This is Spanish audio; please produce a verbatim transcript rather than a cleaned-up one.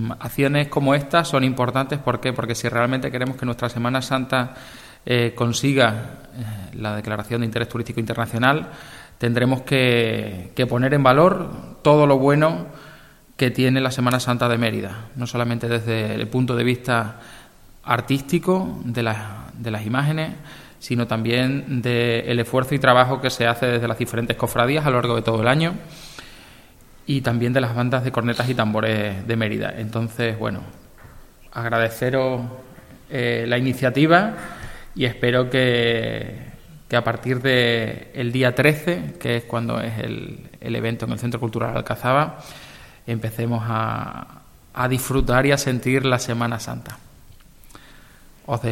acciones como estas son importantes. ¿Por qué? Porque si realmente queremos que nuestra Semana Santa eh, consiga eh, la declaración de interés turístico internacional, tendremos que, que poner en valor todo lo bueno que tiene la Semana Santa de Mérida, no solamente desde el punto de vista artístico de las, de las imágenes, sino también del esfuerzo y trabajo que se hace desde las diferentes cofradías a lo largo de todo el año, y también de las bandas de cornetas y tambores de Mérida. Entonces, bueno, agradeceros eh, la iniciativa y espero que, que a partir del día trece, que es cuando es el, el evento en el Centro Cultural Alcazaba, empecemos a, a disfrutar y a sentir la Semana Santa.